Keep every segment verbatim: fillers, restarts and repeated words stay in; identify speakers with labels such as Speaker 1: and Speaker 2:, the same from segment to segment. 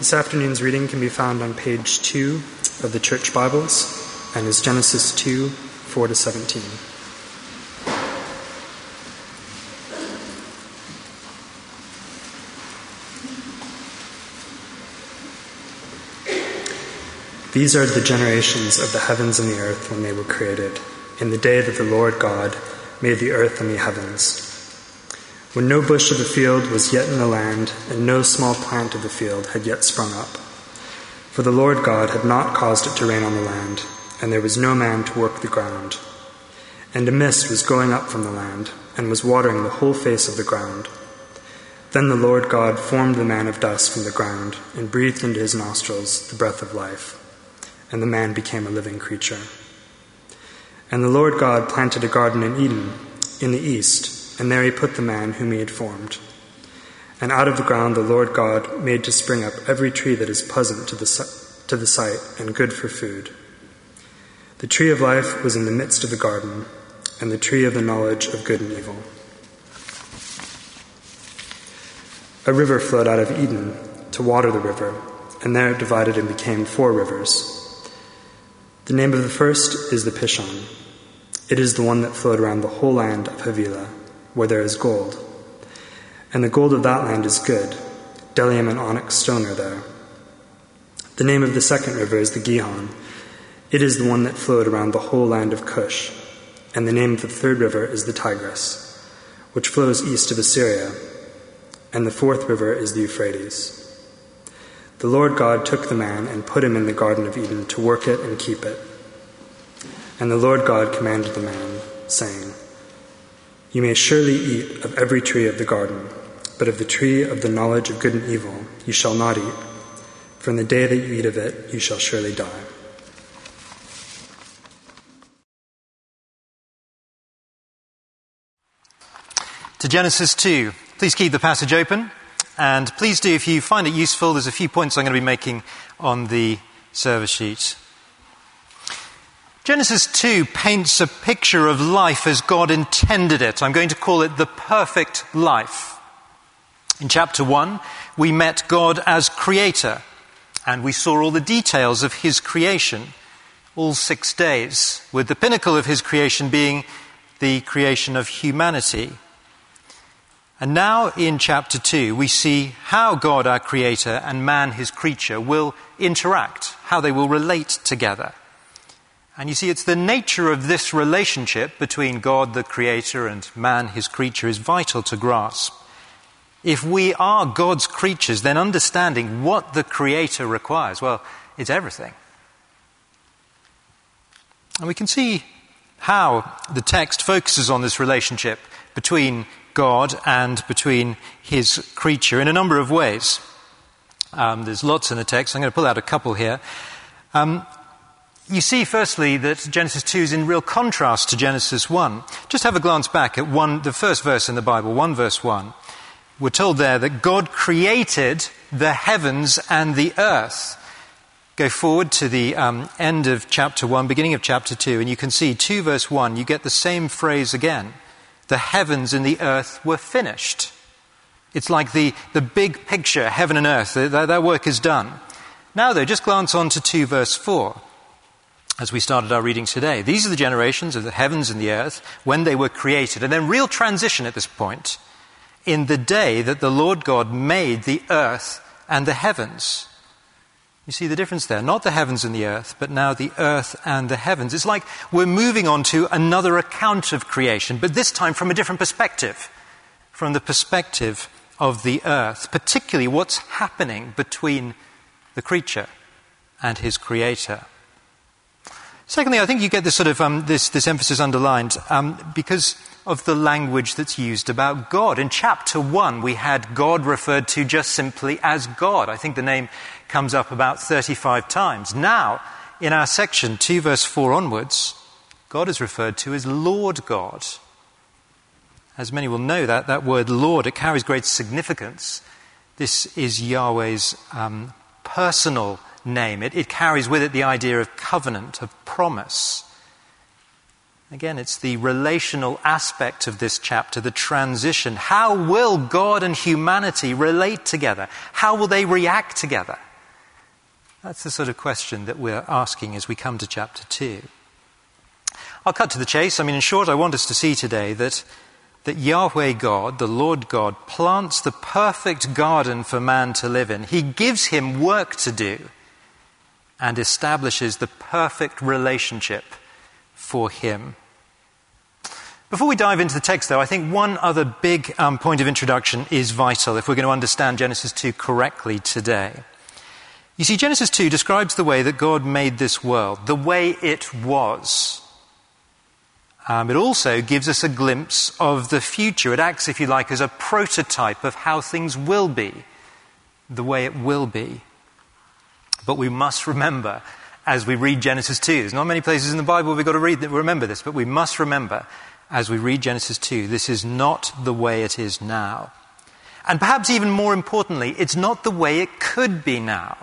Speaker 1: This afternoon's reading can be found on page two of the Church Bibles and is Genesis two, four to seventeen. These are the generations of the heavens and the earth when they were created, in the day that the Lord God made the earth and the heavens. When no bush of the field was yet in the land, and no small plant of the field had yet sprung up. For the Lord God had not caused it to rain on the land, and there was no man to work the ground. And a mist was going up from the land, and was watering the whole face of the ground. Then the Lord God formed the man of dust from the ground, and breathed into his nostrils the breath of life. And the man became a living creature. And the Lord God planted a garden in Eden, in the east, and there he put the man whom he had formed. And out of the ground the Lord God made to spring up every tree that is pleasant to the, to the sight and good for food. The tree of life was in the midst of the garden, and the tree of the knowledge of good and evil. A river flowed out of Eden to water the river, and there it divided and became four rivers. The name of the first is the Pishon. It is the one that flowed around the whole land of Havilah, where there is gold. And the gold of that land is good. Bdellium and onyx stone are there. The name of the second river is the Gihon. It is the one that flowed around the whole land of Cush. And the name of the third river is the Tigris, which flows east of Assyria. And the fourth river is the Euphrates. The Lord God took the man and put him in the Garden of Eden to work it and keep it. And the Lord God commanded the man, saying, "You may surely eat of every tree of the garden, but of the tree of the knowledge of good and evil you shall not eat, for in the day that you eat of it you shall surely die."
Speaker 2: To Genesis two. Please keep the passage open, and please do, if you find it useful, there's a few points I'm going to be making on the service sheet. Genesis two paints a picture of life as God intended it. I'm going to call it the perfect life. In chapter one, we met God as creator, and we saw all the details of his creation, all six days, with the pinnacle of his creation being the creation of humanity. And now in chapter two, we see how God, our creator, and man, his creature, will interact, how they will relate together. And you see, it's the nature of this relationship between God, the creator, and man, his creature, is vital to grasp. If we are God's creatures, then understanding what the creator requires, well, it's everything. And we can see how the text focuses on this relationship between God and between his creature in a number of ways. Um, there's lots in the text. I'm going to pull out a couple here. Um, You see, firstly, that Genesis two is in real contrast to Genesis one. Just have a glance back at one, the first verse in the Bible, one verse one. We're told there that God created the heavens and the earth. Go forward to the um, end of chapter one, beginning of chapter two, and you can see two verse one, you get the same phrase again. The heavens and the earth were finished. It's like the, the big picture, heaven and earth, that, that work is done. Now though, just glance on to two verse four. As we started our reading today. These are the generations of the heavens and the earth when they were created. And then real transition at this point in the day that the Lord God made the earth and the heavens. You see the difference there? Not the heavens and the earth, but now the earth and the heavens. It's like we're moving on to another account of creation, but this time from a different perspective. From the perspective of the earth, particularly what's happening between the creature and his creator. Secondly, I think you get this sort of um, this, this emphasis underlined um, because of the language that's used about God. In chapter one, we had God referred to just simply as God. I think the name comes up about thirty-five times. Now, in our section, two verse four onwards, God is referred to as Lord God. As many will know, that, that word Lord, it carries great significance. This is Yahweh's um, personal name. It, it carries with it the idea of covenant, of promise. Again, it's the relational aspect of this chapter, the transition. How will God and humanity relate together? How will they react together? That's the sort of question that we're asking as we come to chapter two. I'll cut to the chase. I mean, in short, I want us to see today that, that Yahweh God, the Lord God, plants the perfect garden for man to live in. He gives him work to do and establishes the perfect relationship for him. Before we dive into the text, though, I think one other big um, point of introduction is vital if we're going to understand Genesis two correctly today. You see, Genesis two describes the way that God made this world, the way it was. Um, it also gives us a glimpse of the future. It acts, if you like, as a prototype of how things will be, the way it will be. But we must remember, as we read Genesis two, there's not many places in the Bible we've got to read that remember this, but we must remember, as we read Genesis two, this is not the way it is now. And perhaps even more importantly, it's not the way it could be now.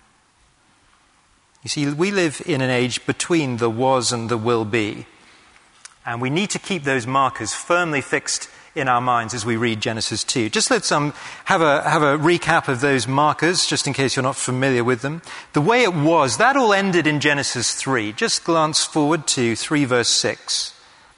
Speaker 2: You see, we live in an age between the was and the will be. And we need to keep those markers firmly fixed in our minds as we read Genesis two. Just let's um, have a have a recap of those markers, just in case you're not familiar with them. The way it was, that all ended in Genesis three. Just glance forward to three verse six.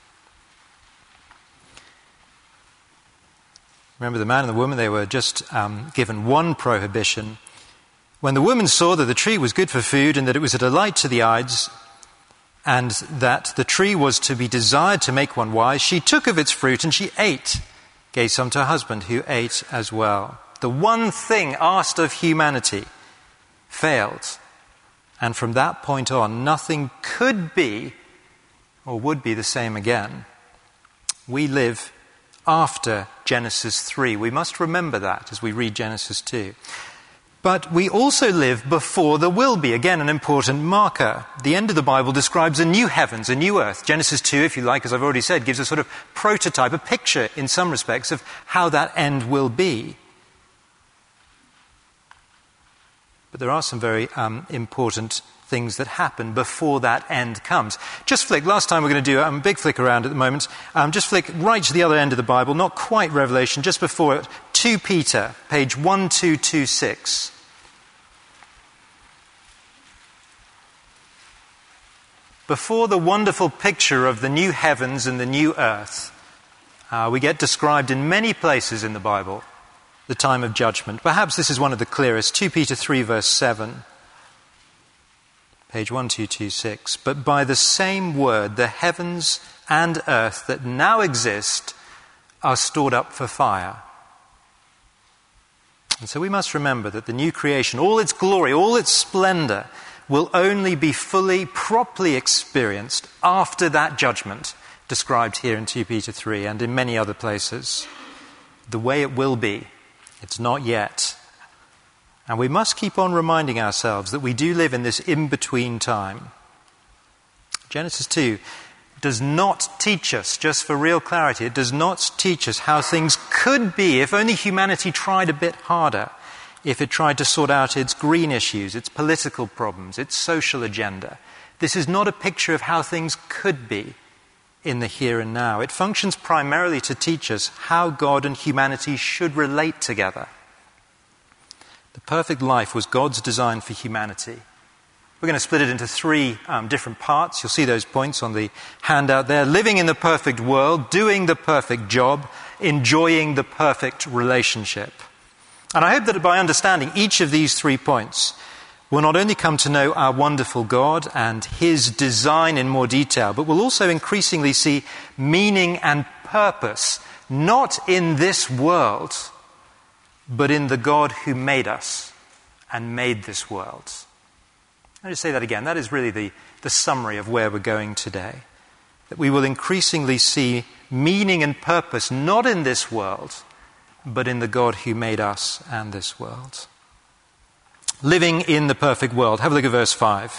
Speaker 2: Remember, the man and the woman, they were just um, given one prohibition. When the woman saw that the tree was good for food and that it was a delight to the eyes, and that the tree was to be desired to make one wise, she took of its fruit and she ate, gave some to her husband, who ate as well. The one thing asked of humanity failed. And from that point on, nothing could be or would be the same again. We live after Genesis three. We must remember that as we read Genesis two. But we also live before the will be. Again, an important marker. The end of the Bible describes a new heavens, a new earth. Genesis two, if you like, as I've already said, gives a sort of prototype, a picture in some respects of how that end will be. But there are some very um, important things that happen before that end comes. Just flick, last time we're going to do a um, big flick around at the moment, um, just flick right to the other end of the Bible, not quite Revelation, just before it, Second Peter, page twelve twenty-six. Before the wonderful picture of the new heavens and the new earth, uh, we get described in many places in the Bible the time of judgment. Perhaps this is one of the clearest. Second Peter three, verse seven. Page twelve twenty-six. But by the same word, the heavens and earth that now exist are stored up for fire. And so we must remember that the new creation, all its glory, all its splendor, will only be fully, properly experienced after that judgment described here in Second Peter three and in many other places. The way it will be. It's not yet. And we must keep on reminding ourselves that we do live in this in-between time. Genesis two does not teach us, just for real clarity, it does not teach us how things could be if only humanity tried a bit harder, if it tried to sort out its green issues, its political problems, its social agenda. This is not a picture of how things could be in the here and now. It functions primarily to teach us how God and humanity should relate together. The perfect life was God's design for humanity. We're going to split it into three um, different parts. You'll see those points on the handout there. Living in the perfect world, doing the perfect job, enjoying the perfect relationship. And I hope that by understanding each of these three points, we'll not only come to know our wonderful God and his design in more detail, but we'll also increasingly see meaning and purpose, not in this world, but in the God who made us and made this world. I'll just say that again. That is really the, the summary of where we're going today. That we will increasingly see meaning and purpose not in this world, but in the God who made us and this world. Living in the perfect world. Have a look at verse five.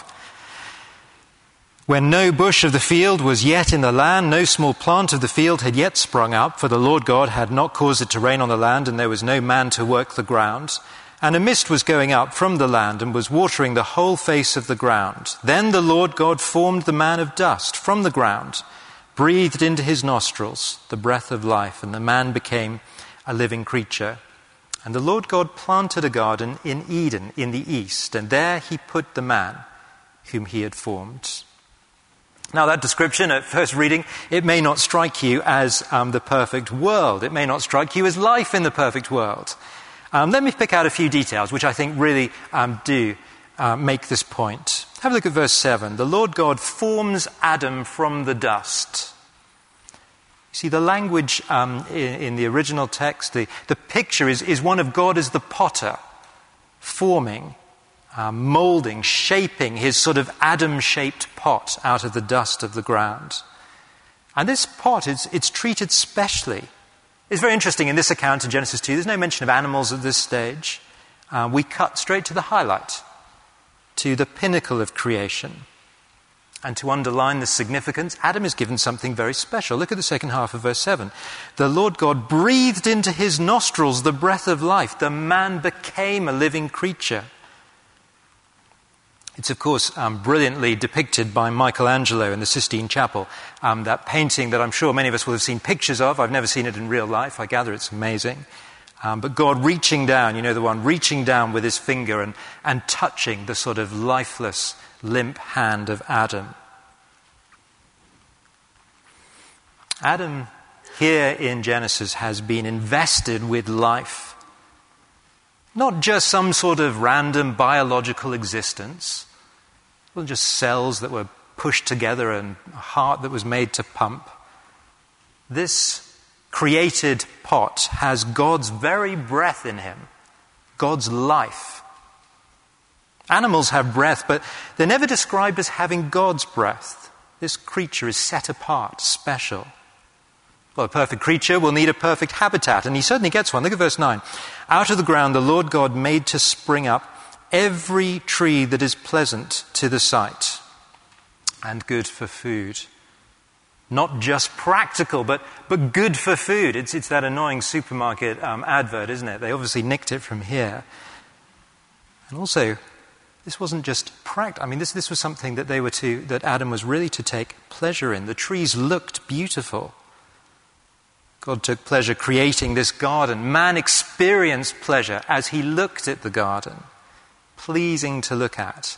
Speaker 2: When no bush of the field was yet in the land, no small plant of the field had yet sprung up, for the Lord God had not caused it to rain on the land, and there was no man to work the ground. And a mist was going up from the land and was watering the whole face of the ground. Then the Lord God formed the man of dust from the ground, breathed into his nostrils the breath of life, and the man became a living creature. And the Lord God planted a garden in Eden in the east, and there he put the man whom he had formed. Now that description at first reading, it may not strike you as um, the perfect world. It may not strike you as life in the perfect world. Um, let me pick out a few details which I think really um, do uh, make this point. Have a look at verse seven. The Lord God forms Adam from the dust. You see, the language um, in, in the original text, the, the picture is, is one of God as the potter, forming, uh, molding, shaping his sort of Adam-shaped pot out of the dust of the ground. And this pot, is it's treated specially. It's very interesting in this account in Genesis two, there's no mention of animals at this stage. Uh, we cut straight to the highlight, to the pinnacle of creation. And to underline the significance, Adam is given something very special. Look at the second half of verse seven. The Lord God breathed into his nostrils the breath of life. The man became a living creature. It's, of course, um, brilliantly depicted by Michelangelo in the Sistine Chapel. Um, that painting that I'm sure many of us will have seen pictures of. I've never seen it in real life. I gather it's amazing. Um, but God reaching down, you know the one, reaching down with his finger and, and touching the sort of lifeless, limp hand of Adam. Adam, here in Genesis, has been invested with life. Not just some sort of random biological existence. It wasn't just cells that were pushed together and a heart that was made to pump. This created pot has God's very breath in him, God's life. Animals have breath, but they're never described as having God's breath. This creature is set apart, special. Well, a perfect creature will need a perfect habitat, and he certainly gets one. Look at verse nine. Out of the ground the Lord God made to spring up every tree that is pleasant to the sight and good for food. Not just practical, but, but good for food. It's, it's that annoying supermarket um, advert, isn't it? They obviously nicked it from here. And also, this wasn't just practical. I mean, this, this was something that they were to, that Adam was really to take pleasure in. The trees looked beautiful. God took pleasure creating this garden. Man experienced pleasure as he looked at the garden, pleasing to look at.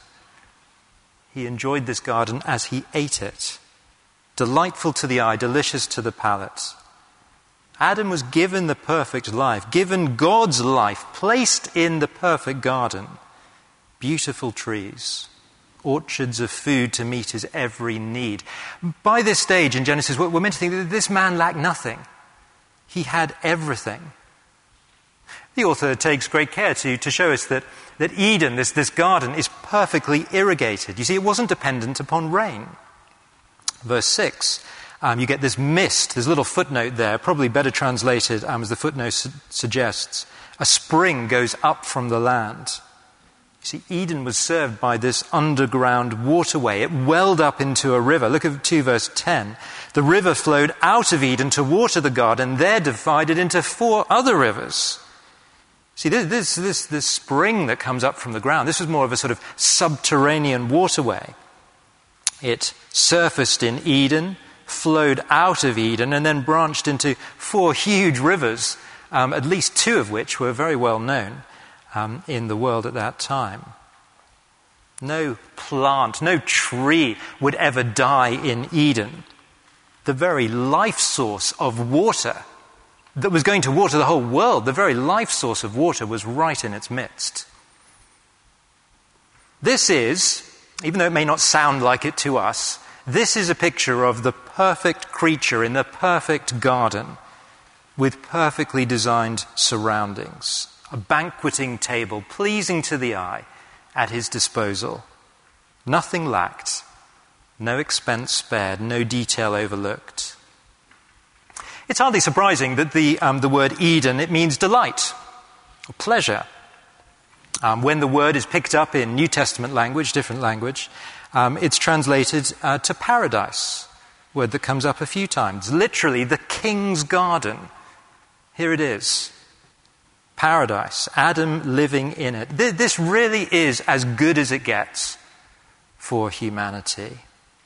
Speaker 2: He enjoyed this garden as he ate it, delightful to the eye, delicious to the palate. Adam was given the perfect life, given God's life, placed in the perfect garden. Beautiful trees, orchards of food to meet his every need. By this stage in Genesis, we're meant to think that this man lacked nothing. He had everything. The author takes great care to, to show us that, that Eden, this, this garden, is perfectly irrigated. You see, it wasn't dependent upon rain. Verse six, um, you get this mist, there's a little footnote there, probably better translated um, as the footnote su- suggests. A spring goes up from the land. You see, Eden was served by this underground waterway. It welled up into a river. Look at two verse ten. The river flowed out of Eden to water the garden, there divided into four other rivers. See, this, this, this, this spring that comes up from the ground, this was more of a sort of subterranean waterway. It surfaced in Eden, flowed out of Eden, and then branched into four huge rivers, um, at least two of which were very well known um, in the world at that time. No plant, no tree would ever die in Eden. The very life source of water that was going to water the whole world, the very life source of water was right in its midst. This is, even though it may not sound like it to us, this is a picture of the perfect creature in the perfect garden with perfectly designed surroundings. A banqueting table, pleasing to the eye, at his disposal. Nothing lacked, no expense spared, no detail overlooked. It's hardly surprising that the, um, the word Eden, it means delight, or pleasure. Um, when the word is picked up in New Testament language, different language, um, it's translated uh, to paradise, word that comes up a few times. Literally, the king's garden. Here it is. Paradise, Adam living in it. Th- this really is as good as it gets for humanity.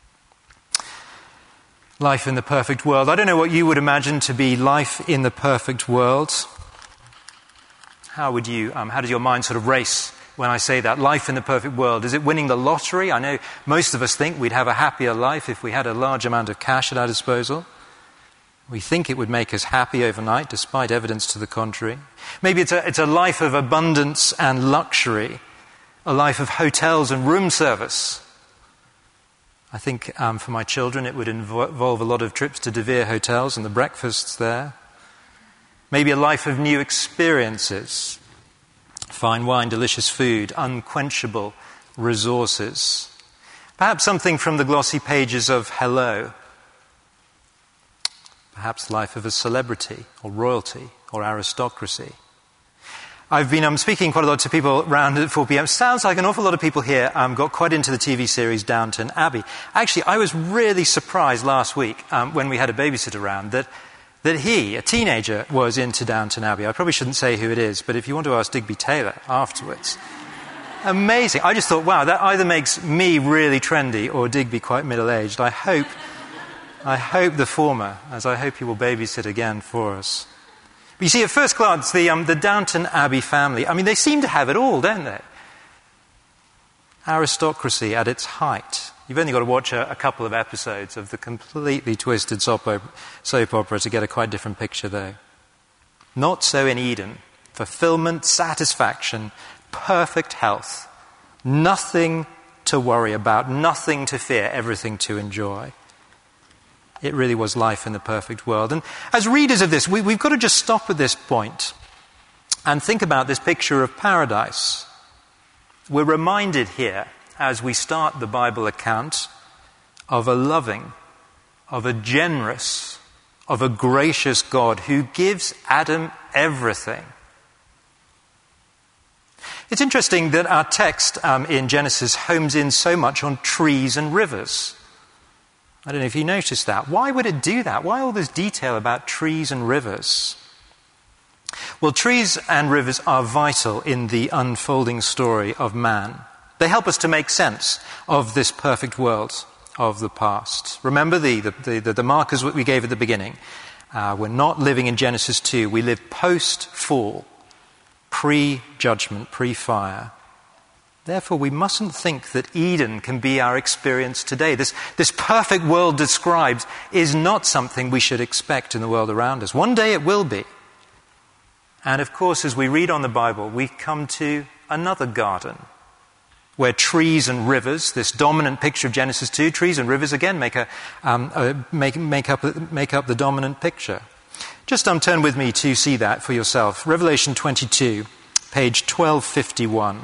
Speaker 2: Life in the perfect world. I don't know what you would imagine to be life in the perfect world. How would you, um, how does your mind sort of race when I say that? Life in the perfect world. Is it winning the lottery? I know most of us think we'd have a happier life if we had a large amount of cash at our disposal. We think it would make us happy overnight, despite evidence to the contrary. Maybe it's a, it's a life of abundance and luxury, a life of hotels and room service. I think um, for my children it would invo- involve a lot of trips to De Vere hotels and the breakfasts there. Maybe a life of new experiences, fine wine, delicious food, unquenchable resources. Perhaps something from the glossy pages of Hello. Perhaps life of a celebrity or royalty or aristocracy. I've been um, speaking quite a lot to people around at four p.m. Sounds like an awful lot of people here um, got quite into the T V series Downton Abbey. Actually, I was really surprised last week um, when we had a babysitter around that that he, a teenager, was into Downton Abbey. I probably shouldn't say who it is, but if you want to ask Digby Taylor afterwards. Amazing. I just thought, wow, that either makes me really trendy or Digby quite middle-aged. I hope, I hope the former, as I hope he will babysit again for us. But you see, at first glance, the, um, the Downton Abbey family, I mean, they seem to have it all, don't they? Aristocracy at its height. You've only got to watch a, a couple of episodes of the completely twisted soap opera, soap opera to get a quite different picture, though. Not so in Eden. Fulfillment, satisfaction, perfect health. Nothing to worry about, nothing to fear, everything to enjoy. It really was life in the perfect world. And as readers of this, we, we've got to just stop at this point and think about this picture of paradise. We're reminded here, as we start the Bible account, of a loving, of a generous, of a gracious God who gives Adam everything. It's interesting that our text um, in Genesis homes in so much on trees and rivers. I don't know if you noticed that. Why would it do that? Why all this detail about trees and rivers? Well, trees and rivers are vital in the unfolding story of man. They help us to make sense of this perfect world of the past. Remember the, the, the, the markers that we gave at the beginning. Uh, we're not living in Genesis two. We live post-fall, pre-judgment, pre-fire. Therefore, we mustn't think that Eden can be our experience today. This, this perfect world described is not something we should expect in the world around us. One day it will be. And of course, as we read on the Bible, we come to another garden where trees and rivers, this dominant picture of Genesis two, trees and rivers again make, a, um, uh, make, make, up, make up the dominant picture. Just um, turn with me to see that for yourself. Revelation twenty-two, page twelve fifty-one.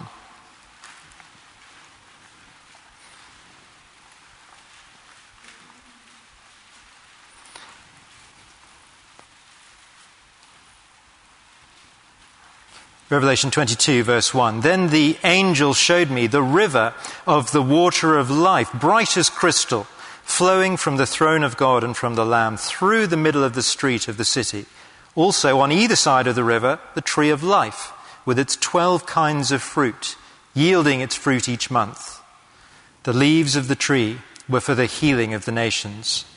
Speaker 2: Revelation twenty-two, verse one. Then the angel showed me the river of the water of life, bright as crystal, flowing from the throne of God and from the Lamb through the middle of the street of the city. Also on either side of the river, the tree of life, with its twelve kinds of fruit, yielding its fruit each month. The leaves of the tree were for the healing of the nations.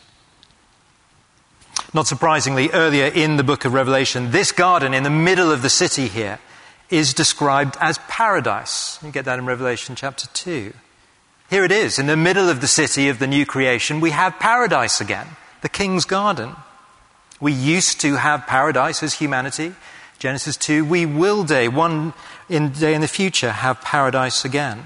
Speaker 2: Not surprisingly, earlier in the book of Revelation, this garden in the middle of the city here is described as paradise. You get that in Revelation chapter two. Here it is, in the middle of the city of the new creation, we have paradise again, the king's garden. We used to have paradise as humanity. Genesis two, we will day, one in, day in the future, have paradise again.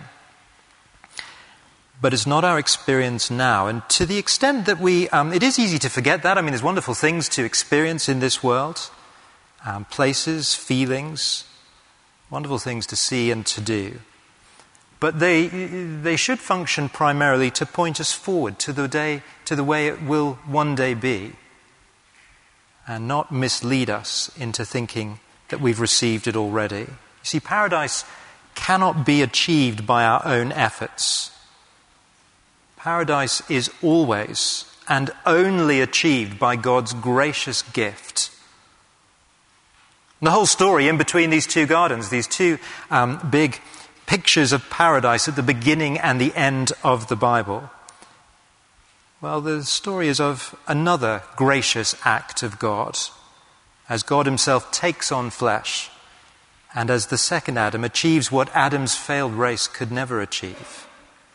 Speaker 2: But it's not our experience now. And to the extent that we, um, it is easy to forget that. I mean, there's wonderful things to experience in this world. Um, places, feelings, wonderful things to see and to do. But they they should function primarily to point us forward to the day, to the way it will one day be, and not mislead us into thinking that we've received it already. You see, paradise cannot be achieved by our own efforts. Paradise is always and only achieved by God's gracious gift. And the whole story in between these two gardens, these two um, big pictures of paradise at the beginning and the end of the Bible, well, the story is of another gracious act of God, as God himself takes on flesh and as the second Adam achieves what Adam's failed race could never achieve.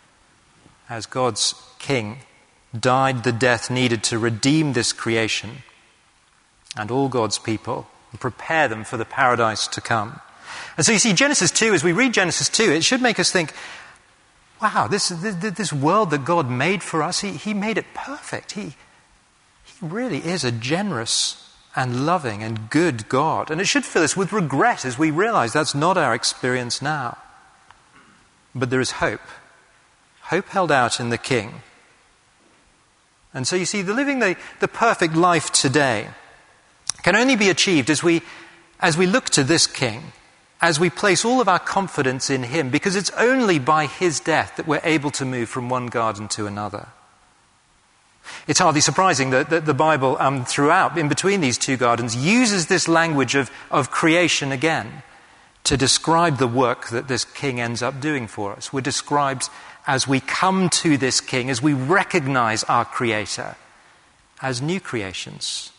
Speaker 2: As God's king died the death needed to redeem this creation and all God's people and prepare them for the paradise to come. And so you see, Genesis two, as we read Genesis two, it should make us think, wow, this, this, this world that God made for us, he, he made it perfect. He, he really is a generous and loving and good God. And it should fill us with regret as we realize that's not our experience now. But there is hope. Hope held out in the King. And so you see, the living the, the perfect life today can only be achieved as we, as we look to this King, as we place all of our confidence in him, because it's only by his death that we're able to move from one garden to another. It's hardly surprising that, that the Bible, um, throughout, in between these two gardens, uses this language of, of creation again to describe the work that this king ends up doing for us. We're described as we come to this king, as we recognize our creator, as new creations.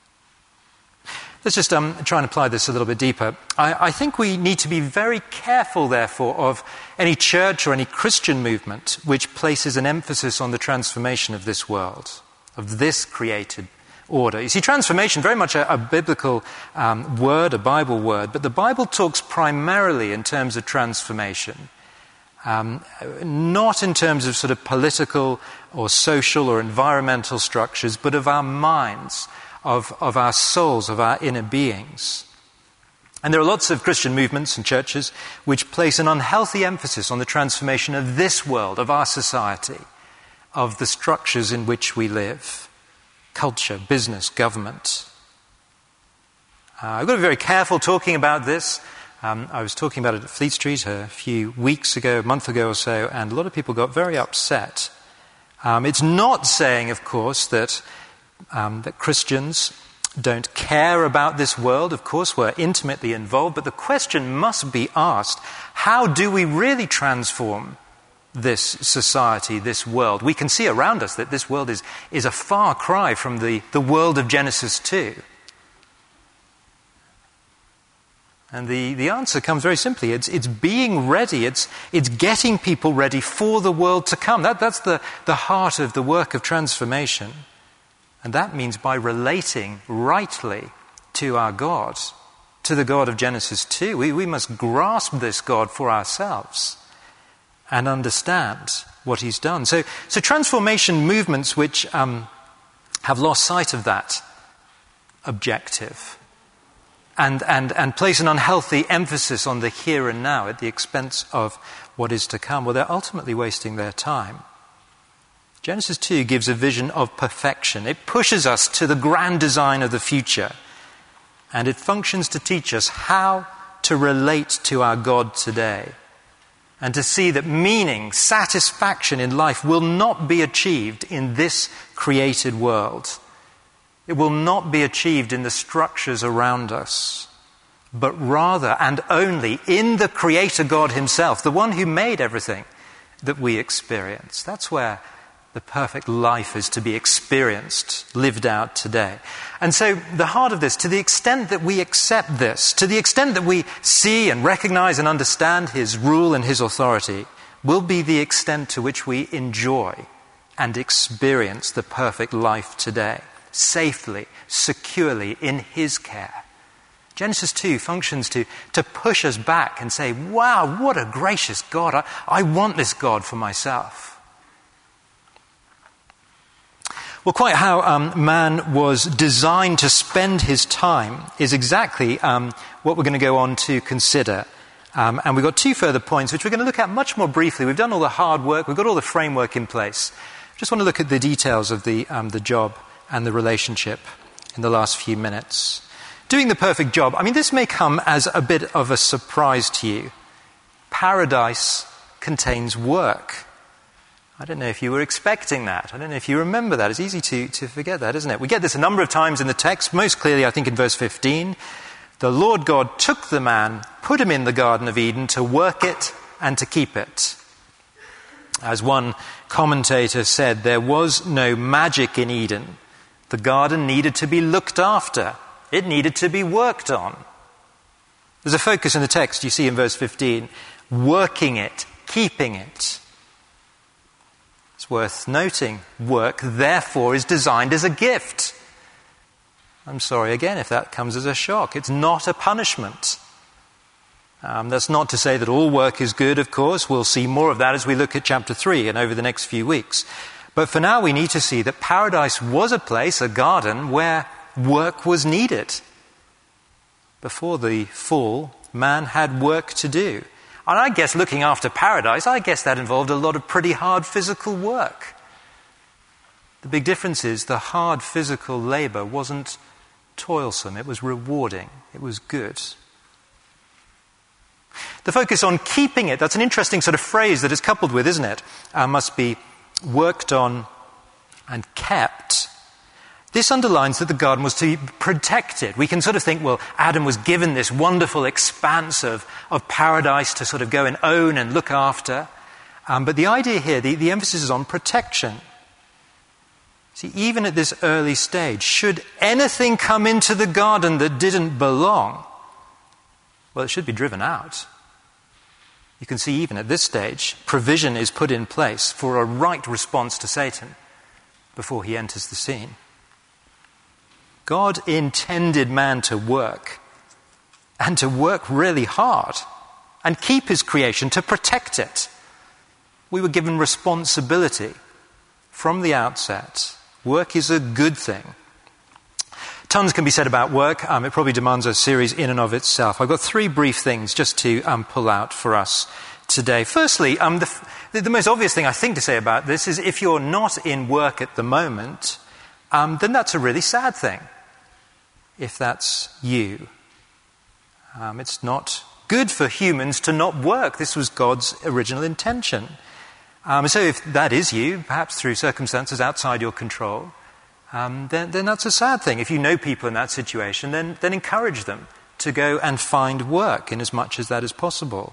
Speaker 2: Let's just um, try and apply this a little bit deeper. I, I think we need to be very careful, therefore, of any church or any Christian movement which places an emphasis on the transformation of this world, of this created order. You see, transformation, very much a, a biblical um, word, a Bible word, but the Bible talks primarily in terms of transformation, um, not in terms of sort of political or social or environmental structures, but of our minds, Of, of our souls, of our inner beings. And there are lots of Christian movements and churches which place an unhealthy emphasis on the transformation of this world, of our society, of the structures in which we live, culture, business, government. Uh, I've got to be very careful talking about this. Um, I was talking about it at Fleet Street a few weeks ago, a month ago or so, and a lot of people got very upset. Um, it's not saying, of course, that Um, that Christians don't care about this world. Of course, we're intimately involved, but the question must be asked, how do we really transform this society, this world? We can see around us that this world is, is a far cry from the, the world of Genesis two. And the, the answer comes very simply. It's, it's being ready. It's, it's getting people ready for the world to come. That, that's the, the heart of the work of transformation. And that means by relating rightly to our God, to the God of Genesis two. We, we must grasp this God for ourselves and understand what he's done. So, so transformation movements which um, have lost sight of that objective and, and, and place an unhealthy emphasis on the here and now at the expense of what is to come, well, they're ultimately wasting their time. Genesis two gives a vision of perfection. It pushes us to the grand design of the future. And it functions to teach us how to relate to our God today. And to see that meaning, satisfaction in life will not be achieved in this created world. It will not be achieved in the structures around us, but rather and only in the Creator God himself, the one who made everything that we experience. That's where the perfect life is to be experienced, lived out today. And so the heart of this, to the extent that we accept this, to the extent that we see and recognize and understand his rule and his authority, will be the extent to which we enjoy and experience the perfect life today, safely, securely, in his care. Genesis two functions to, to push us back and say, wow, what a gracious God. I, I want this God for myself. Well, quite how um, man was designed to spend his time is exactly um, what we're going to go on to consider. Um, and we've got two further points, which we're going to look at much more briefly. We've done all the hard work. We've got all the framework in place. Just want to look at the details of the, um, the job and the relationship in the last few minutes. Doing the perfect job. I mean, this may come as a bit of a surprise to you. Paradise contains work. I don't know if you were expecting that. I don't know if you remember that. It's easy to, to forget that, isn't it? We get this a number of times in the text, most clearly, I think, in verse fifteen. The Lord God took the man, put him in the Garden of Eden to work it and to keep it. As one commentator said, there was no magic in Eden. The garden needed to be looked after. It needed to be worked on. There's a focus in the text you see in verse fifteen, working it, keeping it. It's worth noting, work therefore is designed as a gift. I'm sorry again if that comes as a shock. It's not a punishment. Um, that's not to say that all work is good, of course. We'll see more of that as we look at chapter three and over the next few weeks. But for now we need to see that paradise was a place, a garden, where work was needed. Before the fall, man had work to do. And I guess looking after paradise, I guess that involved a lot of pretty hard physical work. The big difference is the hard physical labor wasn't toilsome, it was rewarding, it was good. The focus on keeping it, that's an interesting sort of phrase that is coupled with, isn't it? Uh, must be worked on and kept. This underlines that the garden was to be protected. We can sort of think, well, Adam was given this wonderful expanse of, of paradise to sort of go and own and look after. Um, but the idea here, the, the emphasis is on protection. See, even at this early stage, should anything come into the garden that didn't belong, well, it should be driven out. You can see even at this stage, provision is put in place for a right response to Satan before he enters the scene. God intended man to work, and to work really hard, and keep his creation, to protect it. We were given responsibility from the outset. Work is a good thing. Tons can be said about work. Um, it probably demands a series in and of itself. I've got three brief things just to um, pull out for us today. Firstly, um, the, the most obvious thing I think to say about this is if you're not in work at the moment, um, then that's a really sad thing. If that's you. Um, it's not good for humans to not work. This was God's original intention. Um, so if that is you, perhaps through circumstances outside your control, um, then, then that's a sad thing. If you know people in that situation, then, then encourage them to go and find work in as much as that is possible.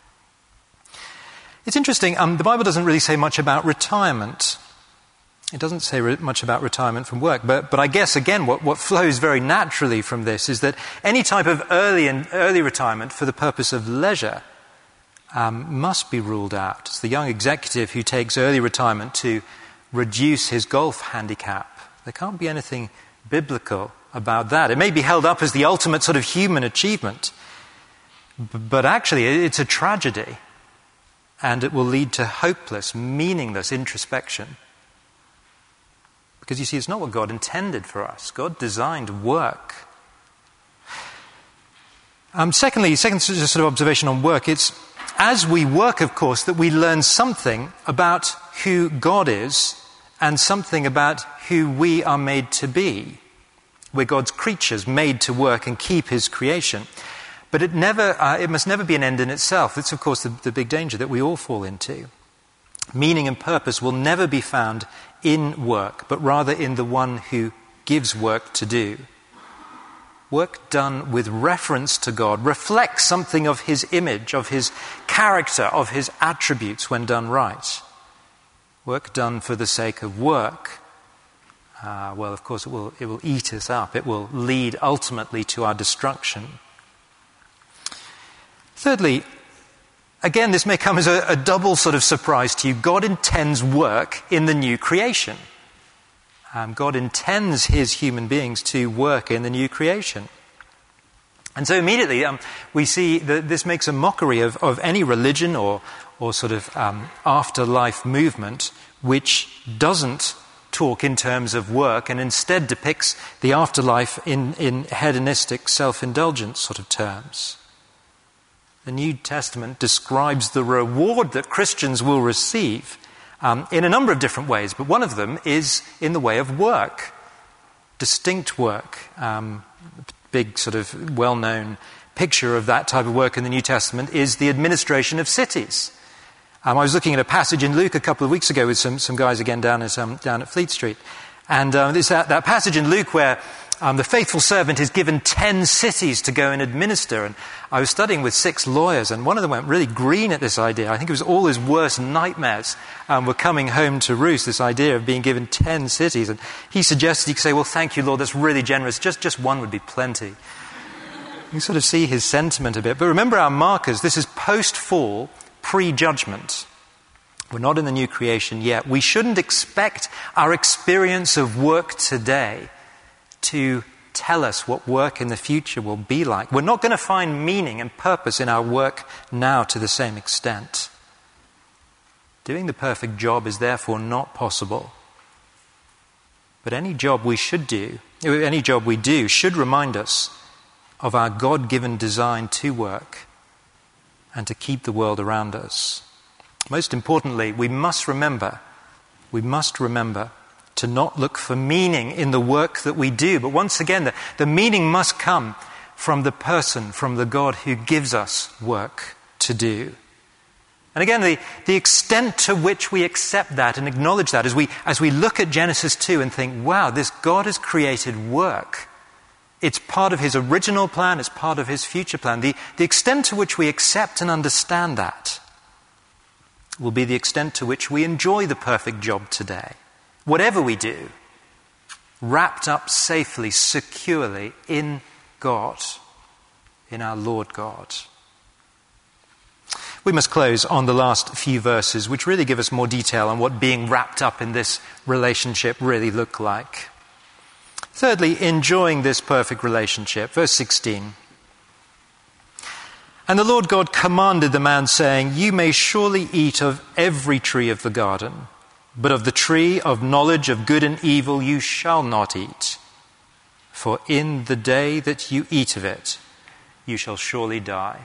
Speaker 2: It's interesting, um, the Bible doesn't really say much about retirement. It doesn't say re- much about retirement from work, but, but I guess, again, what, what flows very naturally from this is that any type of early and early retirement for the purpose of leisure um, must be ruled out. It's the young executive who takes early retirement to reduce his golf handicap. There can't be anything biblical about that. It may be held up as the ultimate sort of human achievement, b- but actually it's a tragedy, and it will lead to hopeless, meaningless introspection. Because you see, it's not what God intended for us. God designed work. Um, secondly, second sort of observation on work, it's as we work, of course, that we learn something about who God is and something about who we are made to be. We're God's creatures, made to work and keep his creation. But it never, uh, it must never be an end in itself. That's, of course, the, the big danger that we all fall into. Meaning and purpose will never be found in work, but rather in the one who gives work to do. Work done with reference to God reflects something of his image, of his character, of his attributes when done right. Work done for the sake of work, uh, well, of course, it will, it will eat us up. It will lead ultimately to our destruction. Thirdly, again, this may come as a, a double sort of surprise to you. God intends work in the new creation. Um, God intends his human beings to work in the new creation. And so immediately um, we see that this makes a mockery of, of any religion or, or sort of um, afterlife movement which doesn't talk in terms of work and instead depicts the afterlife in, in hedonistic, self-indulgent sort of terms. The New Testament describes the reward that Christians will receive um, in a number of different ways, but one of them is in the way of work, distinct work. Um, big sort of well-known picture of that type of work in the New Testament is the administration of cities. Um, I was looking at a passage in Luke a couple of weeks ago with some, some guys again down at, um, down at Fleet Street, and uh, there's that, that passage in Luke where Um, the faithful servant is given ten cities to go and administer. And I was studying with six lawyers, and one of them went really green at this idea. I think it was all his worst nightmares um, were coming home to roost, this idea of being given ten cities. And he suggested he could say, well, thank you, Lord, that's really generous. Just, just one would be plenty. You sort of see his sentiment a bit. But remember our markers. This is post-fall, pre-judgment. We're not in the new creation yet. We shouldn't expect our experience of work today to tell us what work in the future will be like. We're not going to find meaning and purpose in our work now to the same extent. Doing the perfect job is therefore not possible. But any job we should do, any job we do, should remind us of our God-given design to work and to keep the world around us. Most importantly, we must remember, we must remember to not look for meaning in the work that we do. But once again, the, the meaning must come from the person, from the God who gives us work to do. And again, the, the extent to which we accept that and acknowledge that as we, as we look at Genesis two and think, wow, this God has created work. It's part of his original plan, it's part of his future plan. The, the extent to which we accept and understand that will be the extent to which we enjoy the perfect job today. Whatever we do, wrapped up safely, securely in God, in our Lord God. We must close on the last few verses, which really give us more detail on what being wrapped up in this relationship really look like. Thirdly, enjoying this perfect relationship. Verse sixteen. And the Lord God commanded the man, saying, you may surely eat of every tree of the garden, but of the tree of knowledge of good and evil you shall not eat. For in the day that you eat of it, you shall surely die.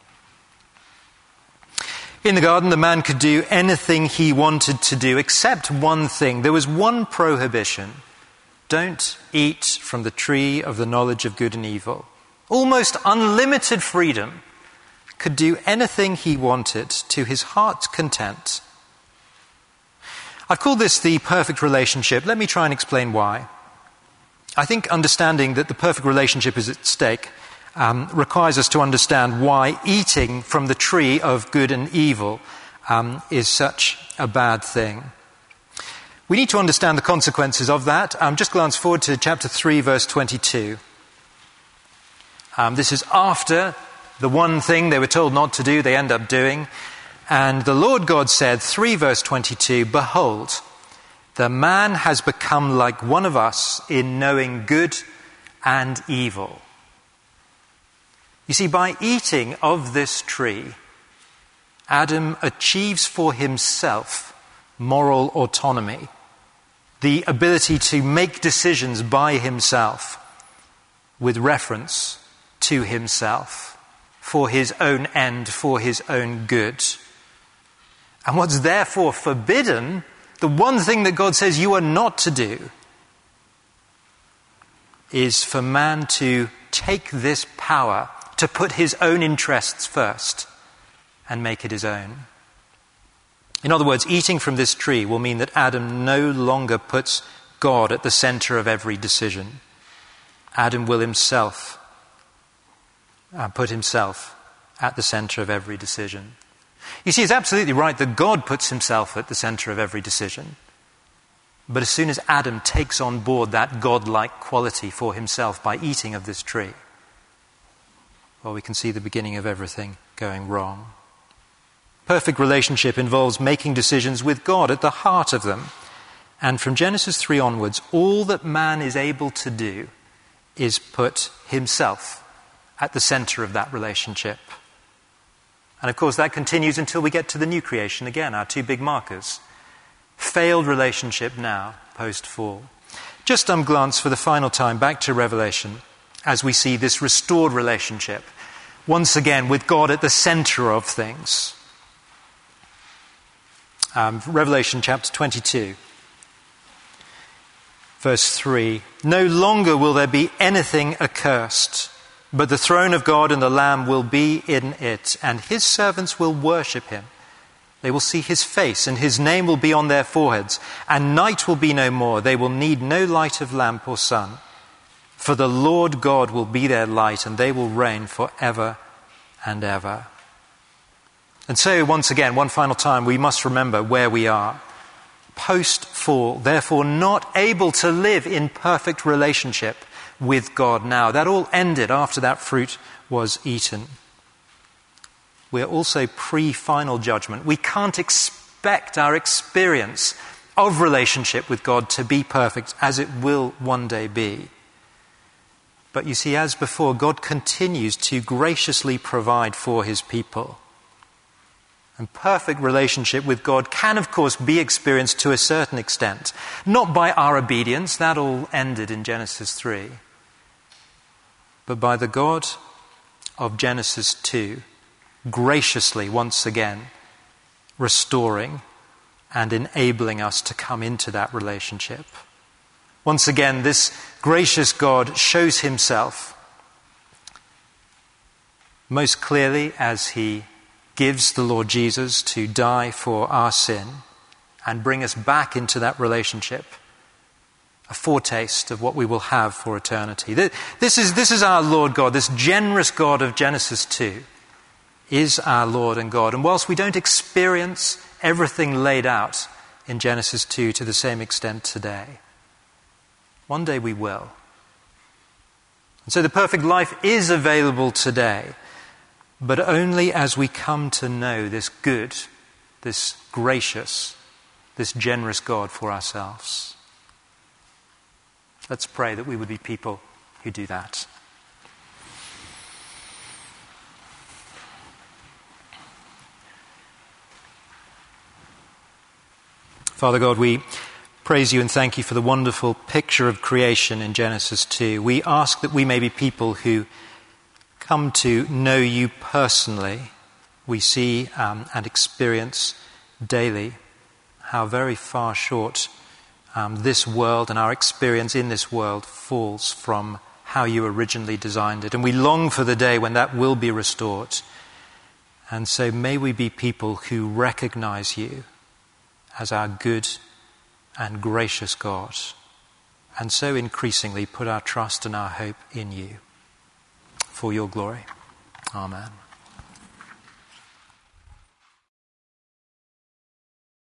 Speaker 2: In the garden, the man could do anything he wanted to do except one thing. There was one prohibition. Don't eat from the tree of the knowledge of good and evil. Almost unlimited freedom. Could do anything he wanted to his heart's content. I've called this the perfect relationship. Let me try and explain why. I think understanding that the perfect relationship is at stake um, requires us to understand why eating from the tree of good and evil um, is such a bad thing. We need to understand the consequences of that. Um, just glance forward to chapter three, verse twenty-two. Um, this is after the one thing they were told not to do, they end up doing. And the Lord God said, three verse twenty-two, behold, the man has become like one of us in knowing good and evil. You see, by eating of this tree, Adam achieves for himself moral autonomy, the ability to make decisions by himself with reference to himself, for his own end, for his own good. And what's therefore forbidden, the one thing that God says you are not to do, is for man to take this power to put his own interests first and make it his own. In other words, eating from this tree will mean that Adam no longer puts God at the center of every decision. Adam will himself uh, put himself at the center of every decision. You see, it's absolutely right that God puts himself at the center of every decision. But as soon as Adam takes on board that God-like quality for himself by eating of this tree, well, we can see the beginning of everything going wrong. Perfect relationship involves making decisions with God at the heart of them. And from Genesis three onwards, all that man is able to do is put himself at the center of that relationship. And of course, that continues until we get to the new creation again, our two big markers. Failed relationship now, post-fall. Just um, glance for the final time back to Revelation as we see this restored relationship, once again with God at the center of things. Um, Revelation chapter twenty-two, verse three. No longer will there be anything accursed, but the throne of God and the Lamb will be in it, and his servants will worship him. They will see his face, and his name will be on their foreheads, and night will be no more. They will need no light of lamp or sun, for the Lord God will be their light, and they will reign forever and ever. And so, once again, one final time, we must remember where we are. Post-fall, therefore not able to live in perfect relationship with God now. That all ended after that fruit was eaten. We're also pre-final judgment. We can't expect our experience of relationship with God to be perfect, as it will one day be. But you see, as before, God continues to graciously provide for his people. And perfect relationship with God can, of course, be experienced to a certain extent. Not by our obedience, that all ended in Genesis three. But by the God of Genesis two, graciously, once again, restoring and enabling us to come into that relationship. Once again, this gracious God shows himself most clearly as he gives the Lord Jesus to die for our sin and bring us back into that relationship, a foretaste of what we will have for eternity. This is, this is our Lord God, this generous God of Genesis two is our Lord and God. And whilst we don't experience everything laid out in Genesis two to the same extent today, one day we will. And so the perfect life is available today, but only as we come to know this good, this gracious, this generous God for ourselves. Let's pray that we would be people who do that. Father God, we praise you and thank you for the wonderful picture of creation in Genesis two. We ask that we may be people who come to know you personally. We see um, and experience daily how very far short um, this world and our experience in this world falls from how you originally designed it. And we long for the day when that will be restored. And so may we be people who recognize you as our good and gracious God, and so increasingly put our trust and our hope in you for your glory. Amen.